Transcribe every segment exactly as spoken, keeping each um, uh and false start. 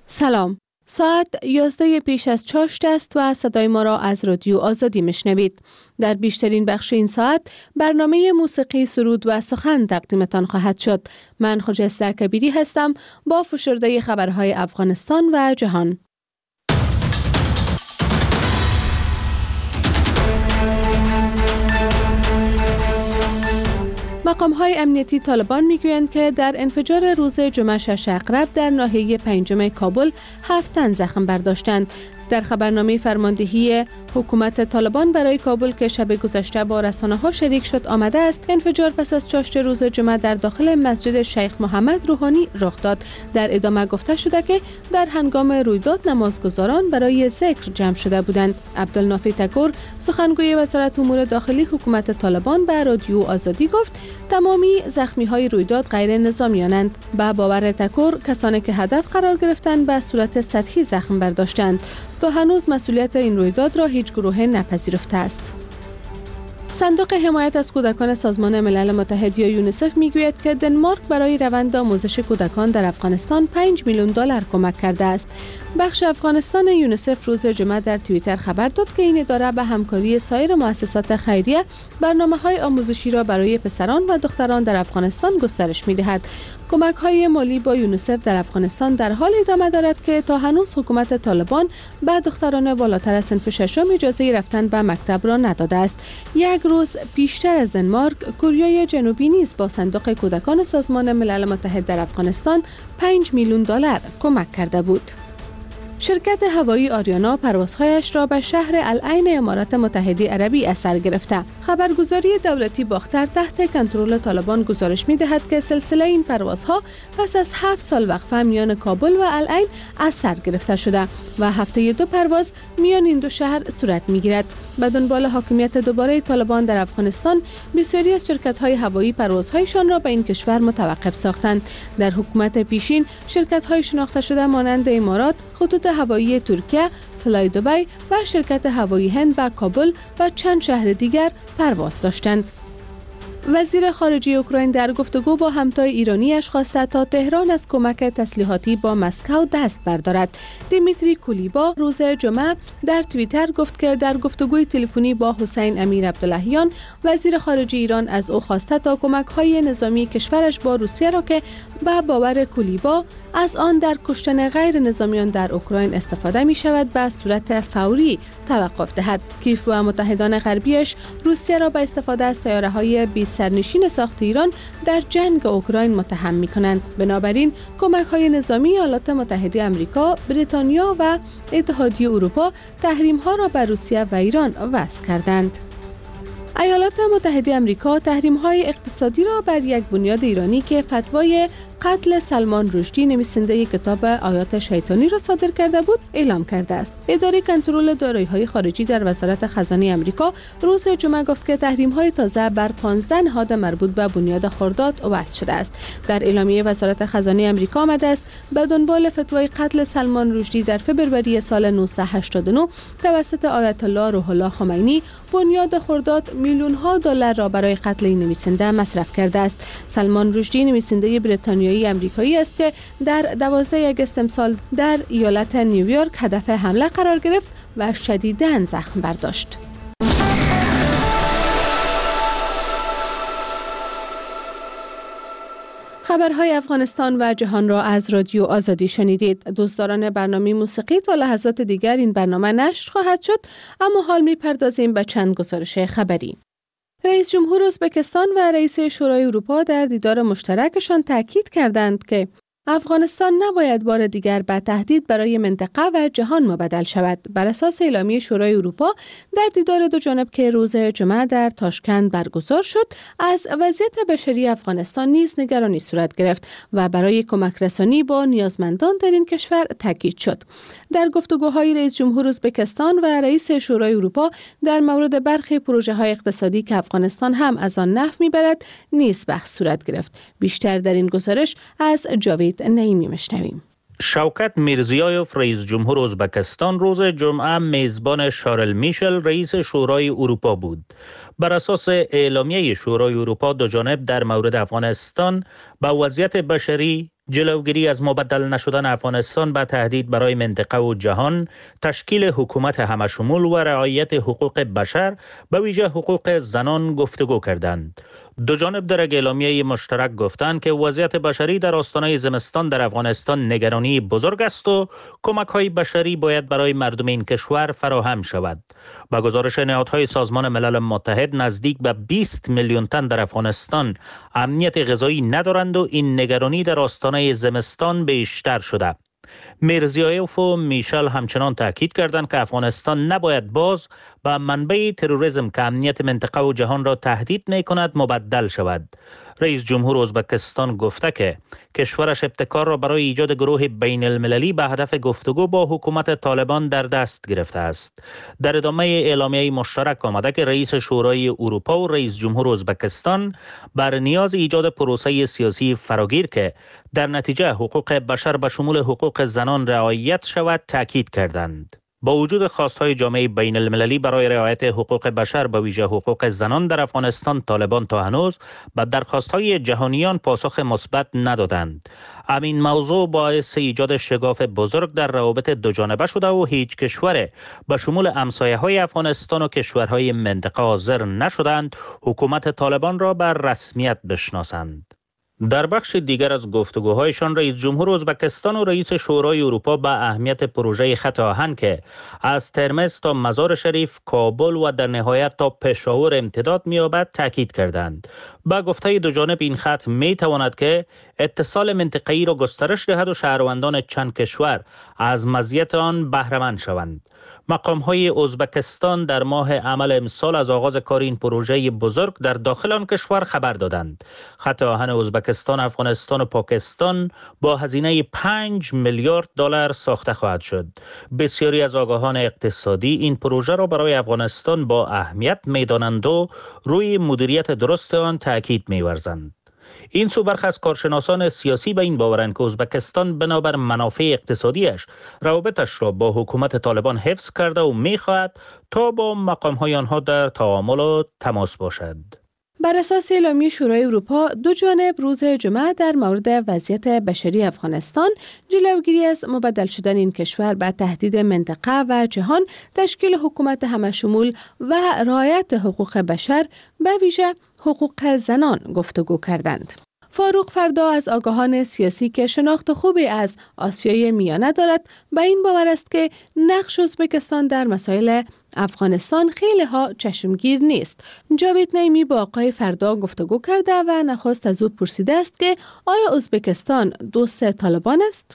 سلام. ساعت یازده پیش از چاشت است و صدای ما را از رادیو آزادی میشنوید. در بیشترین بخش این ساعت برنامه موسیقی، سرود و سخن تقدیمتان خواهد شد. من خجسته کبیری هستم با فشرده خبرهای افغانستان و جهان. مقام‌های امنیتی طالبان میگویند که در انفجار روز جمعه شش اقرب در ناحیه پنجم کابل هفت تن زخم برداشتند. در خبرنامه فرماندهی حکومت طالبان برای کابل که شب گذشته با رسانه‌ها شریک شد آمده است، انفجار پس از چاشت روز جمعه در داخل مسجد شیخ محمد روحانی رخ داد. در ادامه گفته شده که در هنگام رویداد نمازگزاران برای ذکر جمع شده بودند. عبدالنافی تکور، سخنگوی وزارت امور داخلی حکومت طالبان، به رادیو آزادی گفت تمامی زخمی‌های رویداد غیر نظامیانند. به باور تکور، کسانی که هدف قرار گرفتند به صورت سطحی زخم برداشتند. تا هنوز مسئولیت این رویداد را هیچ گروه نپذیرفته است. صندوق حمایت از کودکان سازمان ملل متحد یا یونیسف میگوید که دنمارک برای روند آموزش کودکان در افغانستان پنج میلیون دلار کمک کرده است. بخش افغانستان یونیسف روز جمعه در توییتر خبر داد که این اداره به همکاری سایر مؤسسات خیریه برنامه‌های آموزشی را برای پسران و دختران در افغانستان گسترش می‌دهد. کمک‌های مالی با یونیسف در افغانستان در حال ادامه دارد که تا هنوز حکومت طالبان به دختران بالاتر از صنف ششم اجازه رفتن به مکتب را نداده است. یک روز پیشتر از دنمارک، کره جنوبی نیز با صندوق کودکان سازمان ملل متحد در افغانستان پنج میلیون دلار کمک کرده بود. شرکت هوایی آریانا پروازهایش را به شهر العین امارات متحده عربی اثر گرفته. خبرگزاری دولتی باختر تحت کنترل طالبان گزارش می‌دهد که سلسله این پروازها پس از هفت سال وقفه میان کابل و العین اثر گرفته شده و هفته دو پرواز میان این دو شهر صورت می‌گیرد. به دنبال حاکمیت دوباره طالبان در افغانستان، بسیاری از شرکت‌های هوایی پروازهایشان را به این کشور متوقف ساختند. در حکومت پیشین، شرکت‌های شناخته شده مانند امارات، خطوط هوایی ترکیه، فلای دبی و شرکت هوایی هند به کابل و چند شهر دیگر پرواز داشتند. وزیر خارجه اوکراین در گفتگو با همتای ایرانیش خواسته تا تهران از کمک تسلیحاتی با مسکو دست بردارد. دیمیتری کولیبا روز جمعه در توییتر گفت که در گفتگوی تلفنی با حسین امیر عبداللهیان، وزیر خارجه ایران از او خواسته تا کمک‌های نظامی کشورش با روسیه را که به باور کولیبا از آن در کشتن غیر نظامیان در اوکراین استفاده می شود به صورت فوری توقف دهد. کیف و متحدان غربیش روسیه را به استفاده از طیاره‌های بی سرنشین ساخت ایران در جنگ اوکراین متهم می کنند. بنابراین کمک‌های نظامی ایالات متحده آمریکا، بریتانیا و اتحادیه اروپا تحریم‌ها را بر روسیه و ایران وضع کردند. ایالات متحده آمریکا تحریم‌های اقتصادی را بر یک بنیاد ایرانی که فتوای قتل سلمان رشدی نویسنده کتاب آیات شیطانی را صادر کرده بود اعلام کرده است. اداره کنترل دارایی‌های خارجی در وزارت خزانه آمریکا روز جمعه گفت که تحریم‌های تازه بر پانزده نهاد مربوط به بنیاد خرداد وضع شده است. در اعلامیه وزارت خزانه آمریکا آمده است به دنبال فتوای قتل سلمان رشدی در فوریه سال نوزده هشتاد و نه توسط آیت الله روح الله خمینی، بنیاد خرداد میلیون‌ها دلار را برای قتل این نویسنده مصرف کرده است. سلمان رشدی نویسنده بریتانیایی امریکایی است که در دوازده آگوست امسال در ایالت نیویورک هدف حمله قرار گرفت و شدیداً زخم برداشت. خبرهای افغانستان و جهان را از رادیو آزادی شنیدید. دوستداران برنامه موسیقی، تا لحظات دیگر این برنامه نشر خواهد شد، اما حال می‌پردازیم به چند گزارش خبری. رئیس جمهور ازبکستان و رئیس شورای اروپا در دیدار مشترکشان تاکید کردند که افغانستان نباید بار دیگر به تهدید برای منطقه و جهان مبدل شود. بر اساس اعلامیه شورای اروپا در دیدار دو جانب که روز جمعه در تاشکند برگزار شد، از وضعیت بشری افغانستان نیز نگرانی صورت گرفت و برای کمک رسانی با نیازمندان در این کشور تاکید شد. در گفتگوهای رئیس جمهور ازبکستان و رئیس شورای اروپا در مورد برخی پروژه‌های اقتصادی که افغانستان هم از آن نفع می‌برد نیز بحث صورت گرفت. بیشتر در این گزارش از جاوید نعیمی میشنویم. شوکت میرزیایوف رئیس جمهور ازبکستان روز جمعه میزبان شارل میشل رئیس شورای اروپا بود. بر اساس اعلامیه شورای اروپا دو جانب در مورد افغانستان با وضعیت بشری، جلوگیری از مبدل نشدن افغانستان به تهدید برای منطقه و جهان، تشکیل حکومت همشمول و رعایت حقوق بشر به ویژه حقوق زنان گفتگو کردند. دو جانب در اعلامیه مشترک گفتند که وضعیت بشری در آستانه زمستان در افغانستان نگرانی بزرگ است و کمک‌های بشری باید برای مردم این کشور فراهم شود. با گزارش نهادهای سازمان ملل متحد نزدیک به بیست میلیون تن در افغانستان امنیت غذایی ندارند و این نگرانی در آستانه زمستان بیشتر شده. میرزیایوف و میشل همچنان تاکید کردند که افغانستان نباید باز به منبع تروریسم که امنیت منطقه و جهان را تهدید می کند مبدل شود. رئیس جمهور ازبکستان گفته که کشورش ابتکار را برای ایجاد گروه بین المللی به هدف گفتگو با حکومت طالبان در دست گرفته است. در ادامه اعلامیه مشترک آمده که رئیس شورای اروپا و رئیس جمهور ازبکستان بر نیاز ایجاد پروسه سیاسی فراگیر که در نتیجه حقوق بشر به شمول حقوق زنان رعایت شود تاکید کردند. با وجود خواستهای جامعه بین المللی برای رعایت حقوق بشر به ویژه حقوق زنان در افغانستان، طالبان تا هنوز به درخواستهای جهانیان پاسخ مثبت ندادند. همین موضوع باعث ایجاد شگاف بزرگ در روابط دو جانبه شده و هیچ کشور به شمول همسایه‌های افغانستان و کشورهای منطقه حاضر نشدند حکومت طالبان را بر رسمیت بشناسند. در بخش دیگر از گفتگوهایشان رئیس جمهور ازبکستان و رئیس شورای اروپا به اهمیت پروژه خط آهن که از ترمز تا مزار شریف، کابل و در نهایت تا پشاور امتداد می‌یابد تاکید کردند. با گفته دو جانب این خط می‌تواند که اتصال منطقه‌ای را گسترش دهد و شهروندان چند کشور از مزیت آن بهره مند شوند. مقام‌های ازبکستان در ماه عمل امسال از آغاز کار این پروژه بزرگ در داخل آن کشور خبر دادند. خط آهن ازبکستان، افغانستان و پاکستان با هزینه پنج میلیارد دلار ساخته خواهد شد. بسیاری از آگاهان اقتصادی این پروژه را برای افغانستان با اهمیت می‌دانند و روی مدیریت درست آن تاکید می‌ورزند. این سو برخی از کارشناسان سیاسی به این باورند که ازبکستان بنابر منافع اقتصادیش روابطش را با حکومت طالبان حفظ کرده و می‌خواهد تا با مقام‌های آنها در تعامل و تماس باشد. بر اساس اعلامیه شورای اروپا دو جانب روز جمعه در مورد وضعیت بشری افغانستان، جلوگیری از مبدل شدن این کشور به تهدید منطقه و جهان، تشکیل حکومت همشمول و رعایت حقوق بشر به ویژه حقوق زنان گفتگو کردند. فاروق فردا از آگاهان سیاسی که شناخت خوبی از آسیای میانه دارد به این باور است که نقش ازبکستان در مسائل افغانستان خیلی ها چشمگیر نیست. جاوید نعیمی با آقای فردا گفتگو کرده و نخست از او پرسیده است که آیا ازبکستان دوست طالبان است؟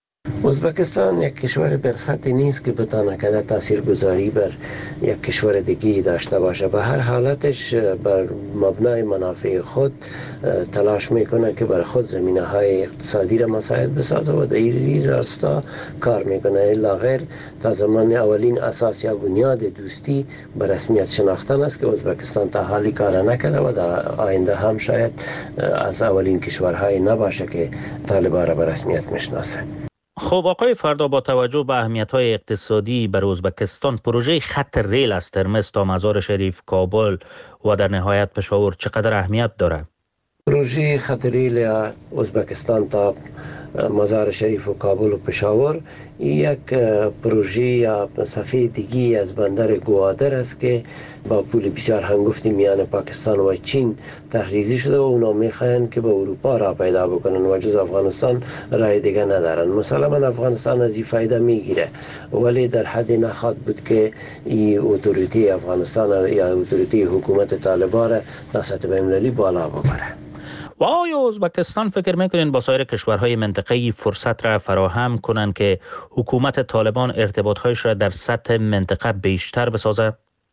ازبکستان یک کشور در سطحی نیست که بتانه که تاثیرگذاری بر یک کشور دیگه داشته باشه. به هر حالتش بر مبنای منافع خود تلاش میکنه که بر خود زمینه های اقتصادی را مساعد بسازه و در این راستا کار میکنه. الا غیر تا زمان اولین اساس یا بنیاد دوستی به رسمیت شناختن است که ازبکستان تا حالی کار نکرده و در آینده هم شاید از اولین کشورهای نباشه که طالبان را به رسمیت میشناسه. خب آقای فردا، با توجه به اهمیت‌های اقتصادی بر ازبکستان، پروژه خط ریل از ترمز تا مزار شریف، کابل و در نهایت پشاور چقدر اهمیت داره؟ پروژه خط ریل ازبکستان تا مزار شریف و کابل و پشاور یک پروژه یا صفحه دیگی از بندر گوادر است که با پول بسیار هنگفتی میان پاکستان و چین تحریزی شده و اونا میخواین که به اروپا را پیدا بکنن و جز افغانستان راه دیگه ندارن. مسلما افغانستان از این فایده میگیره ولی در حد نخواد بود که این اتوریتی افغانستان یا اتوریتی حکومت طالبان را تا سطح بین‌المللی بالا ببره. و آیا ازبکستان فکر میکنین با سایر کشورهای منطقه‌ای فرصت را فراهم کنند که حکومت طالبان ارتباطهایش را در سطح منطقه بیشتر بسازد؟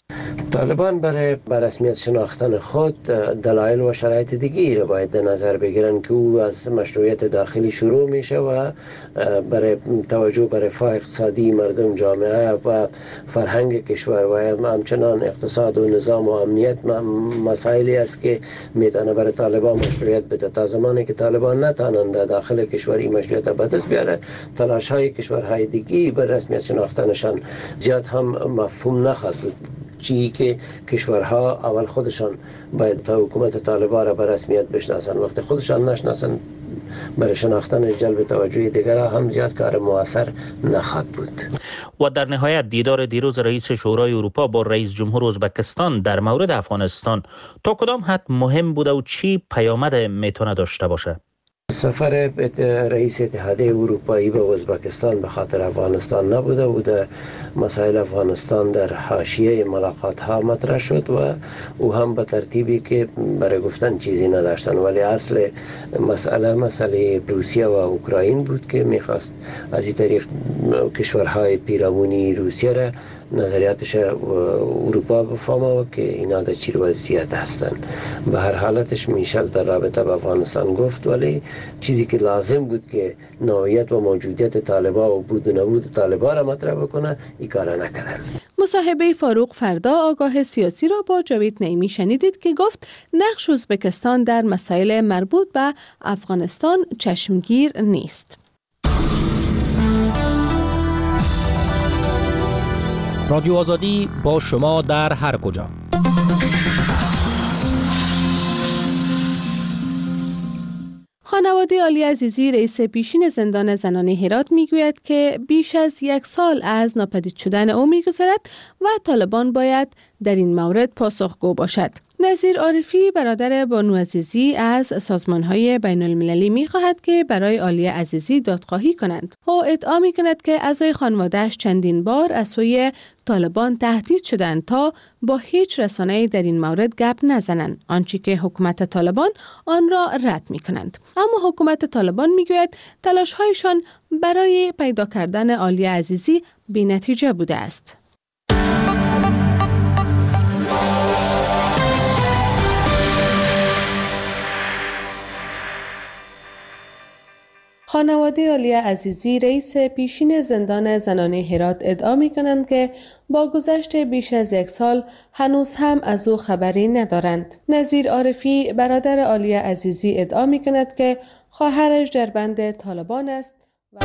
طالبان برای به رسمیت شناختن خود دلایل و شرایط دیگری را باید در نظر بگیرن که او از مشروعیت داخلی شروع میشه و برای توجه به رفاه اقتصادی مردم، جامعه و فرهنگ کشور و همچنان اقتصاد و نظام و امنیت مسائلی است که میتونه برای طالبان مشروعیت بده. تا زمانی که طالبان نتانند داخل کشوری مشروعیت به دست بیاره، تلاش های کشورهای دیگری بر رسمیت شناختنشان زیاد هم مفهوم نخواهد بود. چی که کشورها اول خودشان باید تا حکومت طالبان را به رسمیت بشناسن، وقتی خودشان نشناسن برای شناختن جلب توجه دیگرها هم زیاد کار موثر نخواهد بود. و در نهایت دیدار دیروز رئیس شورای اروپا با رئیس جمهور ازبکستان در مورد افغانستان تا کدام حد مهم بوده و چی پیامد میتونه داشته باشه؟ سفر رئیس اتحادیه اروپایی به ازبکستان به خاطر افغانستان نبوده و در مسائل افغانستان در حاشیه ملاقات ها مطرح شد و او هم به ترتیبی که برای گفتن چیزی نداشتن، ولی اصل مسئله مسئله روسیه و اوکراین بود که میخواست از این طریق کشورهای پیرامونی روسیه را نظریاتش اروپا بفهمه که اینا در چی وضعیت هستن. به هر حالتش میشل در رابطه با افغانستان گفت، ولی چیزی که لازم بود که نوعیت و موجودیت طالبان و بود و نبود طالبان را مطرح بکنه این کار نکردن. مصاحبه فاروق فردا آگاه سیاسی را با جاوید نعیمی شنیدید که گفت نقش ازبکستان در مسائل مربوط به افغانستان چشمگیر نیست. رادیو آزادی با شما در هر کجا. خانواده علی عزیزی رئیس پیشین زندان زنان هرات میگوید که بیش از یک سال از ناپدید شدن او میگذرد و طالبان باید در این مورد پاسخگو باشد. نظیر عارفی برادر بانو عزیزی از سازمان‌های بین المللی می‌خواهد که برای علی عزیزی دادخواهی کنند. او ادعا می‌کند که اعضای خانواده‌اش چندین بار از سوی طالبان تهدید شدند تا با هیچ رسانه‌ای در این مورد گپ نزنند، آنچه که حکومت طالبان آن را رد می‌کنند. اما حکومت طالبان می‌گوید تلاش‌هایشان برای پیدا کردن علی عزیزی بی‌نتیجه بوده است. خانواده علی عزیزی رئیس پیشین زندان زنان هرات ادعا می‌کنند که با گذشت بیش از یک سال هنوز هم از او خبری ندارند. نظیر عارفی برادر علی عزیزی ادعا می‌کند که خواهرش در بند طالبان است و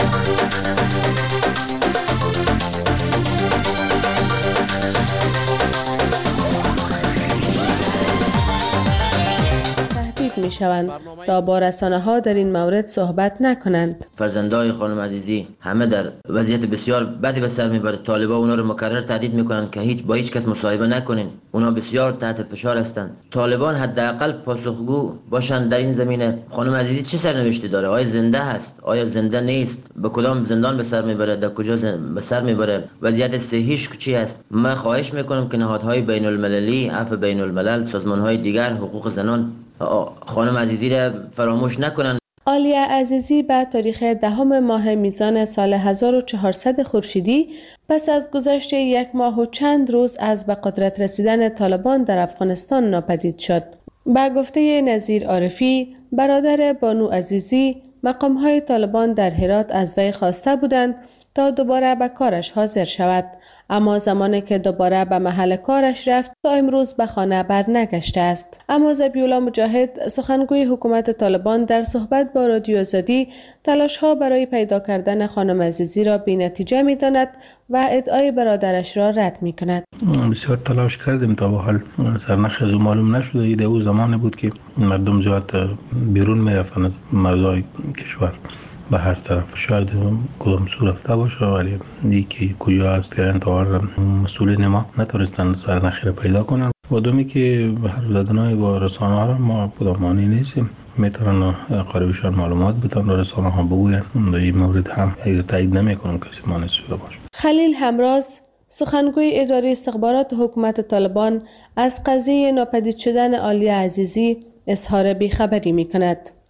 می شوند تا با رسانه‌ها در این مورد صحبت نکنند. فرزندای خانم عزیزی همه در وضعیت بسیار بدی به سر میبره. طالبان اونا رو مکرر تهدید میکنن که هیچ با هیچ کس مصاحبه نکنین. اونا بسیار تحت فشار هستند. طالبان حداقل پاسخگو باشند در این زمینه. خانم عزیزی چه سرنوشتی داره؟ آیا زنده هست؟ آیا زنده نیست؟ به کدام زندان به سر میبره؟ در کجا به سر میبره؟ وضعیت صحیش چی است؟ من خواهش میکنم که نهادهای بین المللی، عفو بین الملل، سازمانهای دیگر حقوق زنان خانم عزیزی را فراموش نکنند. علی عزیزی به تاریخ دهم ماه میزان سال هزار و چهارصد خورشیدی پس از گذشت یک ماه و چند روز از به قدرت رسیدن طالبان در افغانستان ناپدید شد. به گفته نظیر عارفی برادر بانو عزیزی، مقام‌های طالبان در هرات از وی خواسته بودند تا دوباره به کارش حاضر شود، اما زمانی که دوباره به محل کارش رفت تا امروز به خانه برنگشته است. اما ذبیح‌الله مجاهد سخنگوی حکومت طالبان در صحبت با رادیو آزادی تلاش‌ها برای پیدا کردن خانم عزیزی را بی‌نتیجه می‌داند و ادعای برادرش را رد می‌کند. بسیار تلاش کردیم تا به حال سرنخ از او معلوم نشده. ایده او زمانی بود که مردم زیاد بیرون می‌رفتن از مرزهای کشور به هر طرف، شاید کدام سو رفته باشه، ولی دیگه کجا هست که انتوار مسئولین ما نتونستن سرنخی را پیدا کنن. و دومی که حرف زدنهای با رسانه ها را ما کدامانی نیستیم، میتونن قریبشان معلومات بدن و رسانه ها بگوین. در این مورد هم اگر تایید نمی کنم کسی ما نیست شده باشه. خلیل همراز سخنگوی اداره استخبارات حکومت طالبان از قضیه ناپدید شدن علی عزیزی اظهار بیخبری می کند.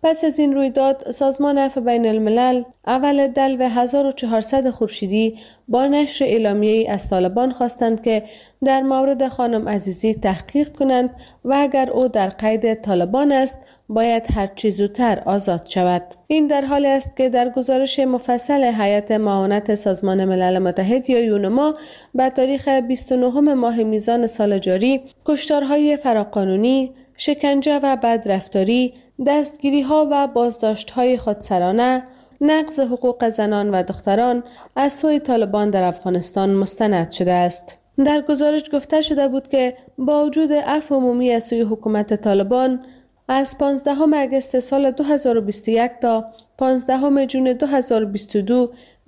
پس از این رویداد سازمان عفو بین الملل اول دلو هزار و چهارصد خورشیدی با نشر اعلامیه‌ای از طالبان خواستند که در مورد خانم عزیزی تحقیق کنند و اگر او در قید طالبان است باید هر چه زودتر آزاد شود. این در حالی است که در گزارش مفصل هیئت معاونت سازمان ملل متحد یا یونما به تاریخ بیست و نهم ماه میزان سال جاری کشتارهای فراقانونی، شکنجه و بدرفتاری، دستگیری‌ها و بازداشت‌های خودسرانه، نقض حقوق زنان و دختران از سوی طالبان در افغانستان مستند شده است. در گزارش گفته شده بود که با وجود عفو عمومی از سوی حکومت طالبان از پانزدهم آگوست سال دو هزار و بیست و یک تا پانزدهم ژوئن دو هزار و بیست و دو